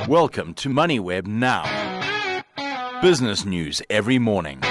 Welcome to MoneyWeb Now. Business news every morning.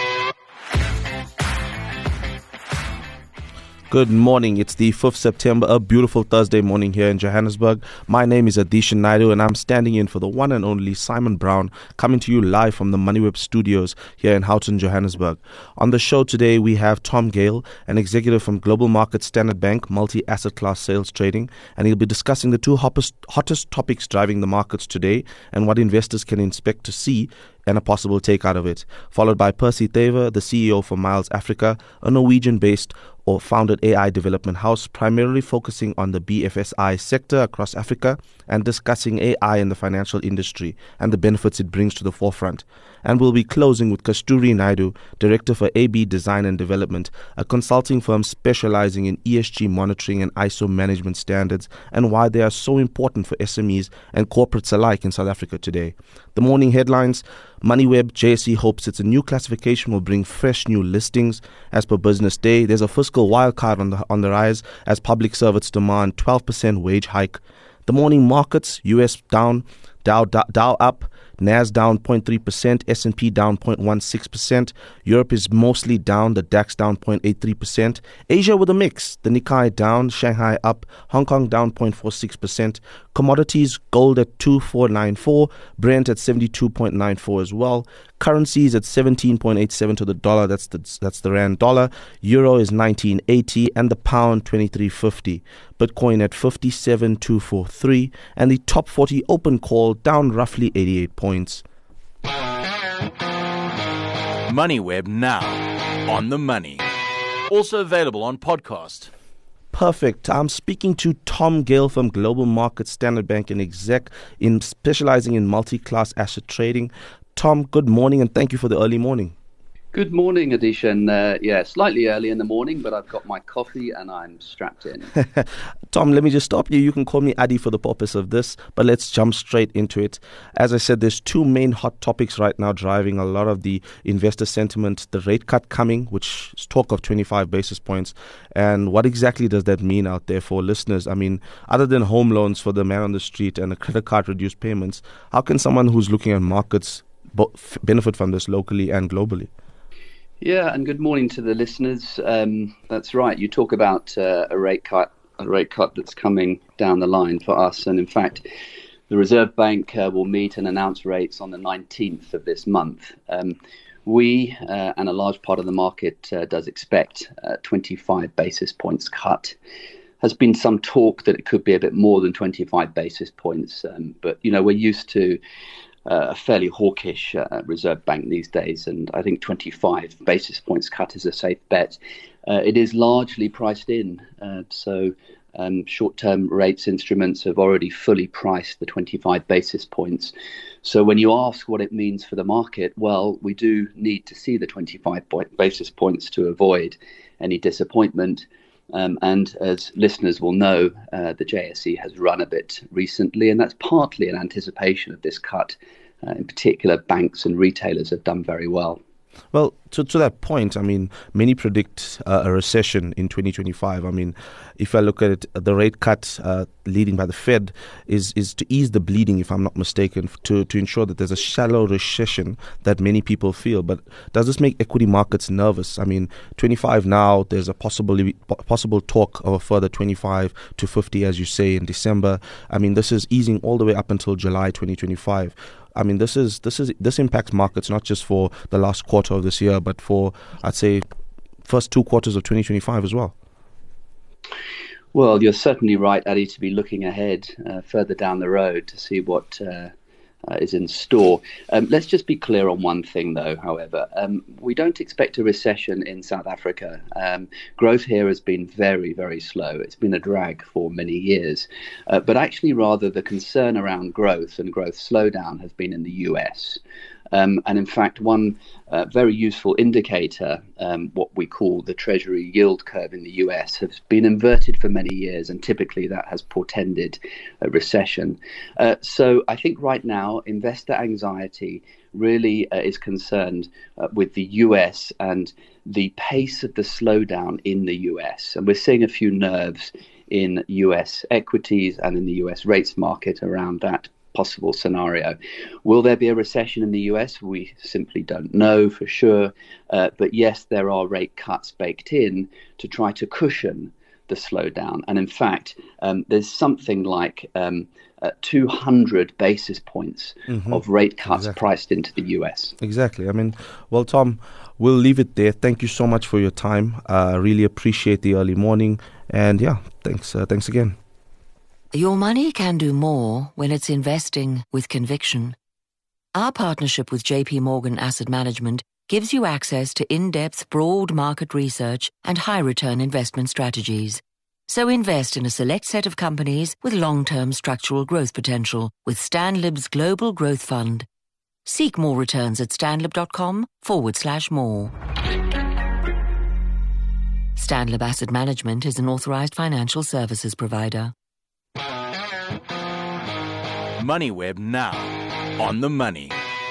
Good morning. It's the 5th September, a beautiful Thursday morning here in Johannesburg. My name is Adishan Naidu and I'm standing in for the one and only Simon Brown, coming to you live from the MoneyWeb studios here in Houghton, Johannesburg. On the show today, we have Tom Gale, an executive from Global Markets Standard Bank, multi-asset class sales trading, and he'll be discussing the two hottest topics driving the markets today and what investors can expect to see and a possible take out of it. Followed by Percy Thaver, the CEO for Miles Africa, a Norwegian-based or founded AI development house primarily focusing on the BFSI sector across Africa and discussing AI in the financial industry and the benefits it brings to the forefront. And we'll be closing with Kasturi Naidu, Director for AB Design and Development, a consulting firm specializing in ESG monitoring and ISO management standards, and why they are so important for SMEs and corporates alike in South Africa today. The morning headlines: MoneyWeb, JSE hopes its new classification will bring fresh new listings. As per Business Day, there's a fiscal wildcard on the rise as public servants demand 12% wage hike. The morning markets: US down, Dow up, Nas down 0.3%, S&P down 0.16%. Europe is mostly down, the DAX down 0.83%. Asia with a mix, the Nikkei down, Shanghai up, Hong Kong down 0.46%. Commodities: gold at 2494, Brent at 72.94 as well. Currencies at 17.87 to the dollar, that's the rand dollar. Euro is 1980 and the pound 2350. Bitcoin at 57,243 and the top 40 open call down roughly 88 points. MoneyWeb Now, on the money. Also available on podcast. Perfect. I'm speaking to Tom Gale from Global Markets Standard Bank, an exec in specializing in multi-class asset trading. Tom, good morning and thank you for the early morning. Good morning, Adishan. Slightly early in the morning, but I've got my coffee and I'm strapped in. Tom, let me just stop you. You can call me Adi for the purpose of this, but let's jump straight into it. As I said, there's two main hot topics right now driving a lot of the investor sentiment. The rate cut coming, which is talk of 25 basis points. And what exactly does that mean out there for listeners? I mean, other than home loans for the man on the street and a credit card reduced payments, how can someone who's looking at markets benefit from this locally and globally? Yeah, and good morning to the listeners. That's right. You talk about a rate cut that's coming down the line for us. And in fact, the Reserve Bank will meet and announce rates on the 19th of this month. We and a large part of the market does expect a 25 basis points cut. Has been some talk that it could be a bit more than 25 basis points. But, we're used to a fairly hawkish Reserve Bank these days, and I think 25 basis points cut is a safe bet. It is largely priced in, so short-term rates instruments have already fully priced the 25 basis points. So when you ask what it means for the market, well, we do need to see the 25 basis points to avoid any disappointment. And as listeners will know, the JSE has run a bit recently, and that's partly in anticipation of this cut. In particular, banks and retailers have done very well. Well, to that point, I mean, many predict a recession in 2025. I mean, if I look at it, the rate cut leading by the Fed is to ease the bleeding, if I'm not mistaken, to ensure that there's a shallow recession that many people feel. But does this make equity markets nervous? I mean, 25 now, there's a possible talk of a further 25 to 50, as you say, in December. I mean, this is easing all the way up until July 2025. I mean, this impacts markets not just for the last quarter of this year, but for, I'd say, first 2 quarters of 2025 as well. Well, you're certainly right, Adi, to be looking ahead further down the road to see what is in store. Let's just be clear on one thing, though, however. We don't expect a recession in South Africa. Growth here has been very, very slow. It's been a drag for many years. But actually, rather, the concern around growth and growth slowdown has been in the US. And in fact, one very useful indicator, what we call the Treasury yield curve in the US, has been inverted for many years, and typically that has portended a recession. So I think right now, investor anxiety really is concerned with the US and the pace of the slowdown in the US. And we're seeing a few nerves in US equities and in the US rates market around that possible scenario. Will there be a recession in the US? We simply don't know for sure. But yes, there are rate cuts baked in to try to cushion the slowdown. And in fact, there's something like 200 basis points of rate cuts priced into the US. Exactly. I mean, well, Tom, we'll leave it there. Thank you so much for your time. Really appreciate the early morning. And yeah, thanks again. Your money can do more when it's investing with conviction. Our partnership with JP Morgan Asset Management gives you access to in-depth, broad market research and high-return investment strategies. So invest in a select set of companies with long-term structural growth potential with Stanlib's Global Growth Fund. Seek more returns at stanlib.com/more. Stanlib Asset Management is an authorized financial services provider. MoneyWeb now, on the money.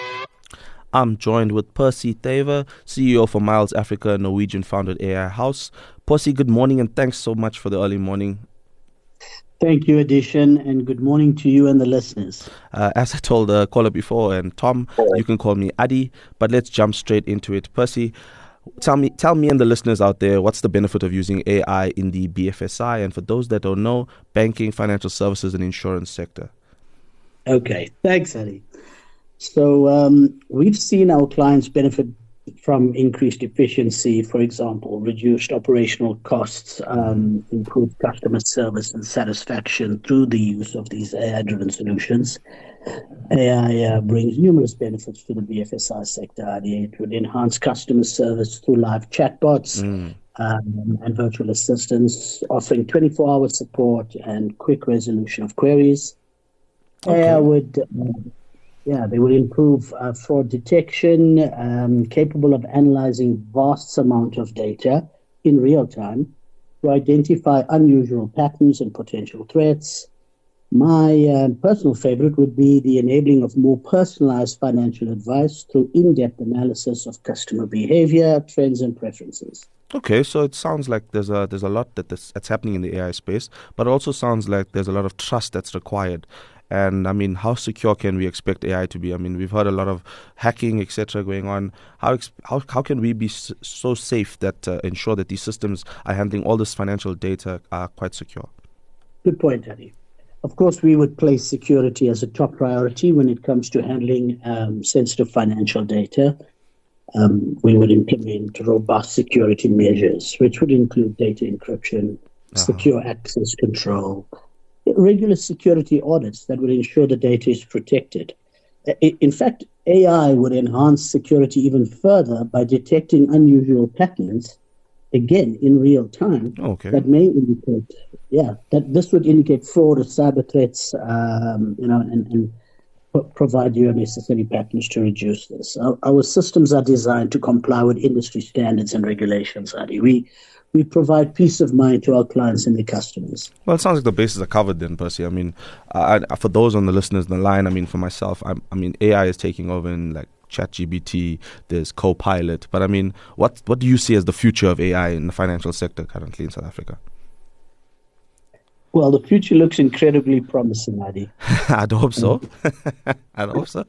I'm joined with Percy Thaver, CEO for Miles Africa, Norwegian-founded AI house. Percy, good morning, and thanks so much for the early morning. Thank you, Addition, and good morning to you and the listeners. As I told the caller before, and Tom, you can call me Adi, but let's jump straight into it. Percy, tell me and the listeners out there, what's the benefit of using AI in the BFSI, and for those that don't know, banking, financial services, and insurance sector? Okay, thanks, Adi. So we've seen our clients benefit from increased efficiency, for example, reduced operational costs, improved customer service and satisfaction through the use of these AI-driven solutions. AI brings numerous benefits to the BFSI sector. It would enhance customer service through live chatbots and virtual assistants, offering 24-hour support and quick resolution of queries. Okay. AI would... they would improve fraud detection, capable of analyzing vast amount of data in real time to identify unusual patterns and potential threats. My personal favorite would be the enabling of more personalized financial advice through in-depth analysis of customer behavior, trends, and preferences. Okay, so it sounds like there's a lot that's happening in the AI space, but it also sounds like there's a lot of trust that's required. And I mean, how secure can we expect AI to be? I mean, we've heard a lot of hacking, etc., going on. How can we be so safe that ensure that these systems are handling all this financial data are quite secure? Good point, Eddie. Of course, we would place security as a top priority when it comes to handling sensitive financial data. We would implement robust security measures, which would include data encryption, secure access control, regular security audits that would ensure the data is protected. In fact, AI would enhance security even further by detecting unusual patterns, again, in real time. Okay. That may indicate, that this would indicate fraud or cyber threats, and provide you necessary patterns to reduce this. Our systems are designed to comply with industry standards and regulations, Adi. We provide peace of mind to our clients and their customers. Well, it sounds like the bases are covered then, Percy. I mean, for those on the listeners on the line, I mean, for myself, I mean, AI is taking over in like ChatGPT, there's Copilot. But I mean, what do you see as the future of AI in the financial sector currently in South Africa? Well, the future looks incredibly promising, Adi. I'd hope so. I'd hope so.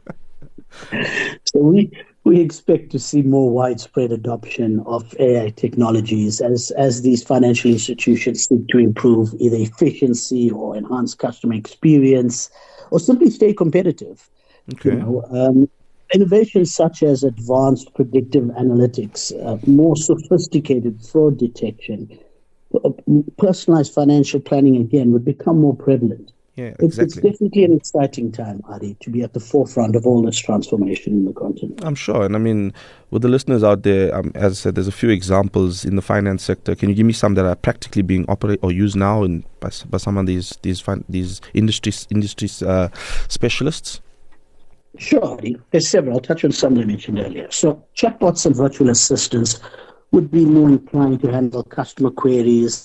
So we expect to see more widespread adoption of AI technologies as these financial institutions seek to improve either efficiency or enhance customer experience or simply stay competitive. Okay. Innovations such as advanced predictive analytics, more sophisticated fraud detection, personalized financial planning again would become more prevalent. Yeah, exactly. It's definitely an exciting time, Adi, to be at the forefront of all this transformation in the continent. I'm sure. And I mean, with the listeners out there, as I said, there's a few examples in the finance sector. Can you give me some that are practically being operated or used now by some of these industry specialists? Sure, Adi. There's several. I'll touch on some that I mentioned earlier. So chatbots and virtual assistants would be more inclined to handle customer queries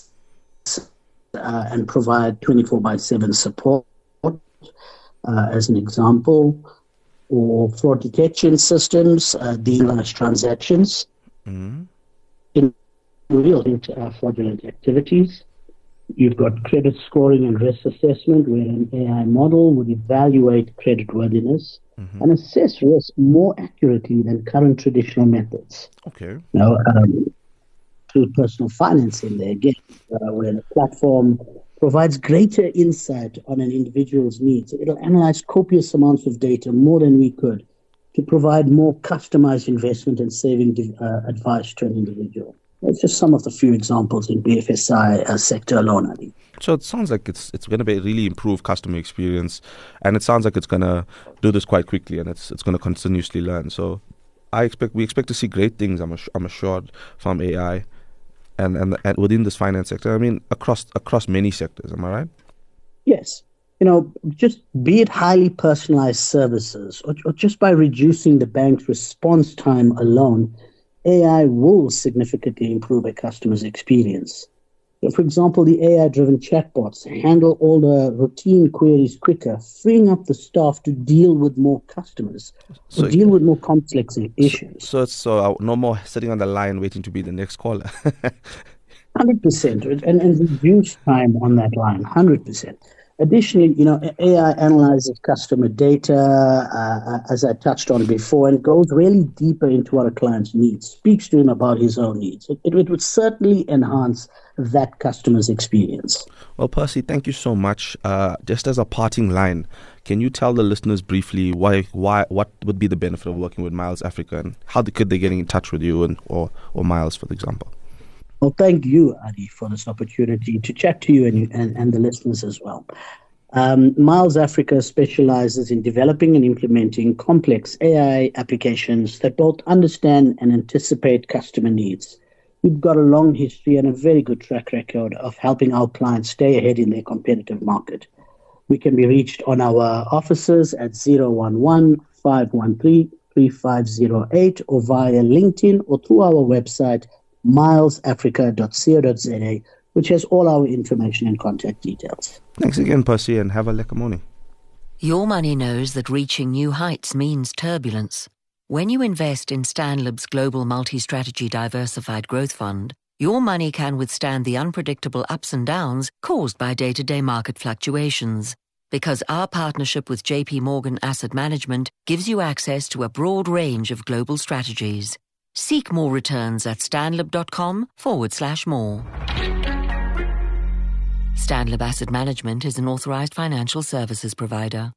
and provide 24/7 support, as an example, or fraud detection systems, dealerless transactions in real fraudulent activities. You've got credit scoring and risk assessment, where an AI model would evaluate creditworthiness and assess risk more accurately than current traditional methods. Okay. Now, through personal financing, there again, where the platform provides greater insight on an individual's needs. It'll analyze copious amounts of data, more than we could, to provide more customized investment and saving advice to an individual. That's just some of the few examples in BFSI sector alone, Adi. So it sounds like it's going to be really improve customer experience, and it sounds like it's going to do this quite quickly, and it's going to continuously learn. So we expect to see great things, I'm assured, from AI, and within this finance sector. I mean, across many sectors. Am I right? Yes. Just be it highly personalized services, or just by reducing the bank's response time alone, AI will significantly improve a customer's experience. For example, the AI-driven chatbots handle all the routine queries quicker, freeing up the staff to deal with more customers, or deal with more complex issues. So no more sitting on the line waiting to be the next caller. 100%, and reduce time on that line, 100%. Additionally, AI analyzes customer data, as I touched on before, and goes really deeper into what a client's needs, speaks to him about his own needs. It would certainly enhance that customer's experience. Well, Percy, thank you so much. Just as a parting line, can you tell the listeners briefly what would be the benefit of working with Miles Africa, and how could they get in touch with you or Miles, for example? Well, thank you, Adi, for this opportunity to chat to you and the listeners as well. Miles Africa specializes in developing and implementing complex AI applications that both understand and anticipate customer needs. We've got a long history and a very good track record of helping our clients stay ahead in their competitive market. We can be reached on our offices at 011-513-3508 or via LinkedIn or through our website, milesafrica.co.za, which has all our information and contact details. Thanks again, Percy, and have a lekker morning. Your money knows that reaching new heights means turbulence. When you invest in Stanlib's Global Multi-Strategy Diversified Growth Fund, your money can withstand the unpredictable ups and downs caused by day-to-day market fluctuations. Because our partnership with JP Morgan Asset Management gives you access to a broad range of global strategies. Seek more returns at stanlib.com/more. Stanlib Asset Management is an authorized financial services provider.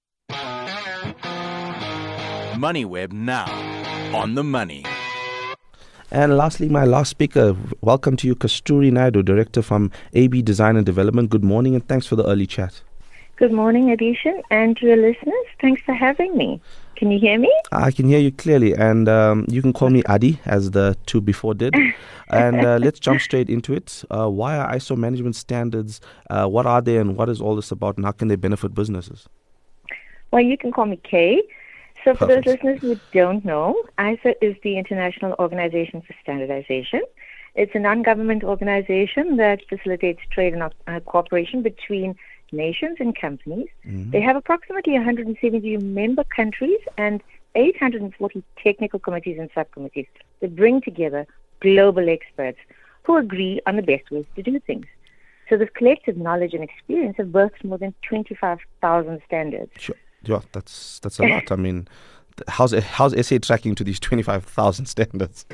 MoneyWeb now, on the money. And lastly, my last speaker, welcome to you, Kasturi Naidu, Director from AB Design and Development. Good morning, and thanks for the early chat. Good morning, Adishan, and to your listeners. Thanks for having me. Can you hear me? I can hear you clearly, and you can call me Adi, as the two before did. And let's jump straight into it. Why are ISO management standards? What are they, and what is all this about, and how can they benefit businesses? Well, you can call me Kay. So for Perfect. those listeners who don't know, ISO is the International Organization for Standardization. It's a non-government organization that facilitates trade and cooperation between nations and companies. They have approximately 170 member countries and 840 technical committees and subcommittees that bring together global experts who agree on the best ways to do things. So this collective knowledge and experience have birthed more than 25,000 standards. Sure. Yeah, that's a lot. I mean, how's SA tracking to these 25,000 standards?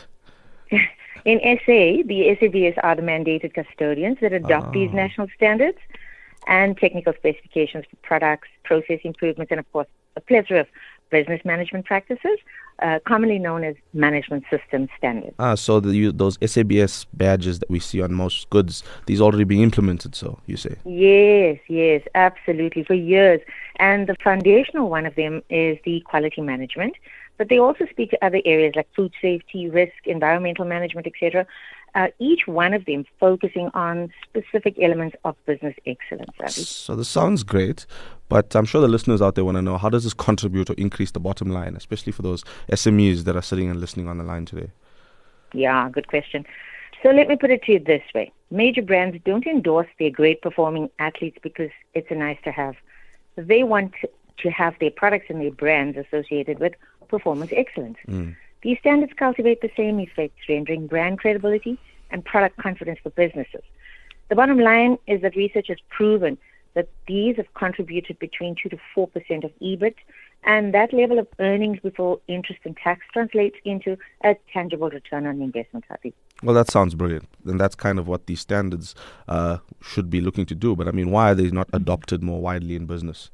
In SA, the SABS are the mandated custodians that adopt these national standards and technical specifications for products, process improvements, and of course, a plethora of business management practices, commonly known as management system standards. So those SABS badges that we see on most goods, these already being implemented, so you say? Yes, absolutely, for years. And the foundational one of them is the quality management, but they also speak to other areas like food safety, risk, environmental management, etc., each one of them focusing on specific elements of business excellence. So this sounds great, but I'm sure the listeners out there want to know, how does this contribute or increase the bottom line, especially for those SMEs that are sitting and listening on the line today? Yeah, good question. So let me put it to you this way. Major brands don't endorse their great performing athletes because it's a nice to have. They want to have their products and their brands associated with performance excellence. These standards cultivate the same effects, rendering brand credibility and product confidence for businesses. the bottom line is that research has proven that these have contributed between 2 to 4% of EBIT, and that level of earnings before interest and tax translates into a tangible return on investment, Hadi. Well, that sounds brilliant. And that's kind of what these standards should be looking to do. But I mean, why are they not adopted more widely in business?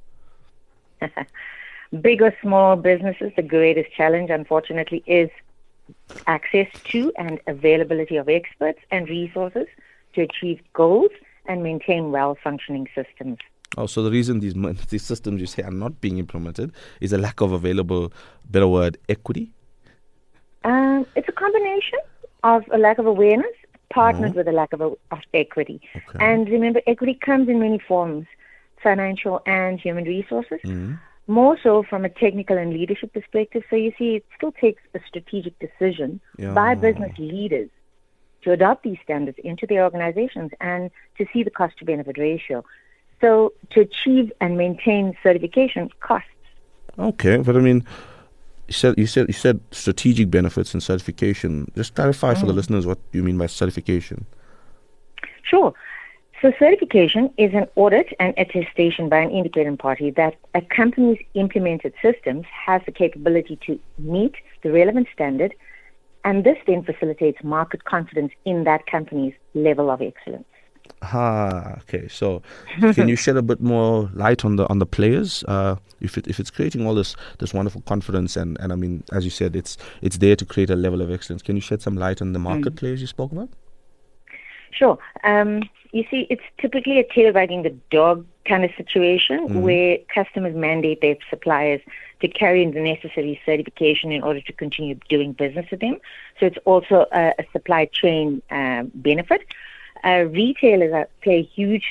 Big or small businesses, the greatest challenge, unfortunately, is access to and availability of experts and resources to achieve goals and maintain well-functioning systems. Oh, so the reason these systems you say are not being implemented is a lack of available, better word, equity? It's a combination of a lack of awareness partnered with a lack of equity. Okay. And remember, equity comes in many forms, financial and human resources, more so from a technical and leadership perspective. So you see, it still takes a strategic decision by business leaders to adopt these standards into their organizations and to see the cost-to-benefit ratio. So to achieve and maintain certification costs. Okay, but I mean, you said strategic benefits and certification. Just clarify for the listeners what you mean by certification. Sure. So certification is an audit and attestation by an independent party that a company's implemented systems has the capability to meet the relevant standard, and this then facilitates market confidence in that company's level of excellence. Okay. So, can you shed a bit more light on the players? If it's creating all this wonderful confidence, and I mean, as you said, it's there to create a level of excellence. Can you shed some light on the market players you spoke about? Sure. You see, it's typically a tail wagging the dog kind of situation where customers mandate their suppliers to carry in the necessary certification in order to continue doing business with them. So it's also a supply chain benefit. Retailers play a huge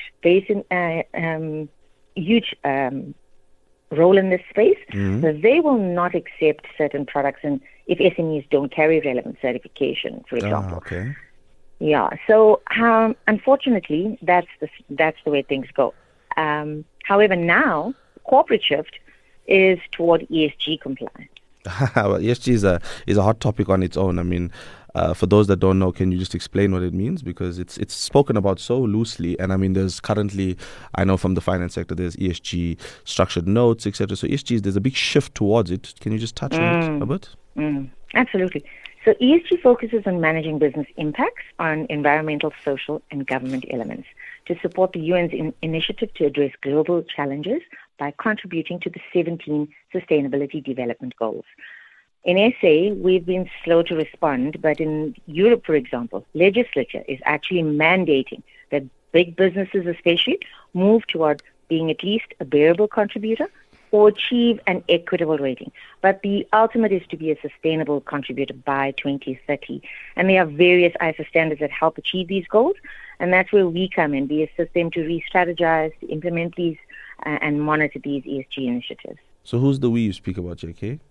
role in this space. So they will not accept certain products, and if SMEs don't carry relevant certification, for example. Okay. Yeah. So unfortunately, that's the way things go. However, now corporate shift is toward ESG compliance. Well, ESG is a hot topic on its own. I mean, for those that don't know, can you just explain what it means? Because it's spoken about so loosely, and I mean, there's currently, I know from the finance sector, there's ESG structured notes, etc. So ESG, there's a big shift towards it. Can you just touch on it a bit? Absolutely. So ESG focuses on managing business impacts on environmental, social, and government elements to support the UN's initiative to address global challenges by contributing to the 17 Sustainability Development Goals. In SA, we've been slow to respond, but in Europe, for example, legislature is actually mandating that big businesses especially move toward being at least a bearable contributor or achieve an equitable rating. But the ultimate is to be a sustainable contributor by 2030. And there are various ISO standards that help achieve these goals, and that's where we come in. We assist them to re-strategize, to implement these, and monitor these ESG initiatives. So who's the we you speak about, JK?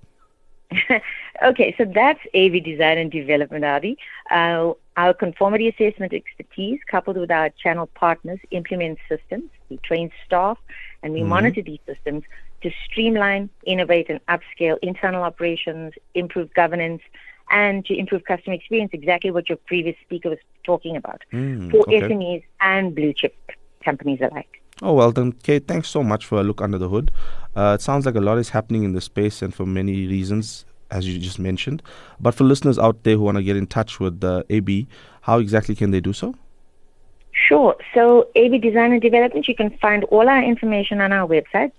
Okay, so that's AV Design and Development, Adi. Our conformity assessment expertise, coupled with our channel partners, implement systems. We train staff, and we monitor these systems to streamline, innovate, and upscale internal operations, improve governance, and to improve customer experience, exactly what your previous speaker was talking about, for SMEs and blue-chip companies alike. Oh, well then, Kate, thanks so much for a look under the hood. It sounds like a lot is happening in this space, and for many reasons, as you just mentioned. But for listeners out there who want to get in touch with AB, how exactly can they do so? Sure. So AB Design and Development, you can find all our information on our website,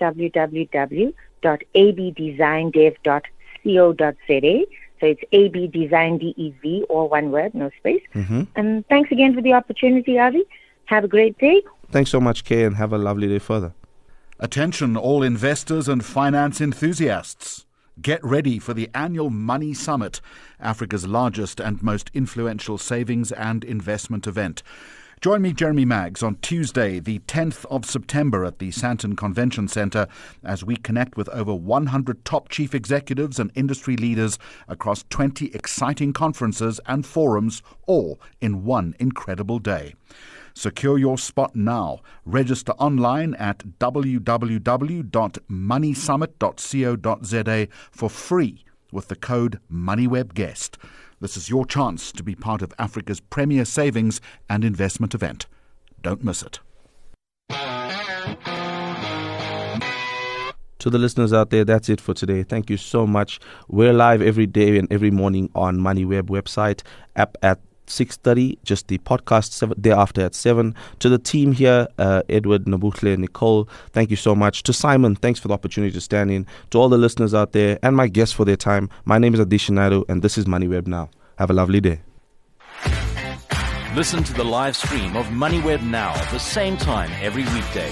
www.abdesigndev.co.za. So it's AB Design DEV, all one word, no space. And thanks again for the opportunity, Avi. Have a great day. Thanks so much, Kay, and have a lovely day further. Attention all investors and finance enthusiasts. Get ready for the annual Money Summit, Africa's largest and most influential savings and investment event. Join me, Jeremy Maggs, on Tuesday, the 10th of September at the Sandton Convention Centre as we connect with over 100 top chief executives and industry leaders across 20 exciting conferences and forums, all in one incredible day. Secure your spot now. Register online at www.moneysummit.co.za for free with the code MONEYWEBGUEST. This is your chance to be part of Africa's premier savings and investment event. Don't miss it. To the listeners out there, that's it for today. Thank you so much. We're live every day and every morning on MoneyWeb website, app at 6:30, just the podcast thereafter at 7. To the team here, Edward, Nabuhle, Nicole, thank you so much. To Simon, thanks for the opportunity to stand in. To all the listeners out there and my guests for their time, my name is Adishan Naidu and this is MoneyWeb Now. Have a lovely day. Listen to the live stream of MoneyWeb Now at the same time every weekday.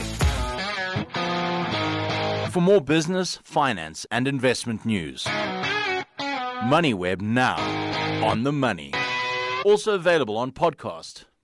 For more business, finance and investment news. MoneyWeb Now, on the money. Also available on podcast.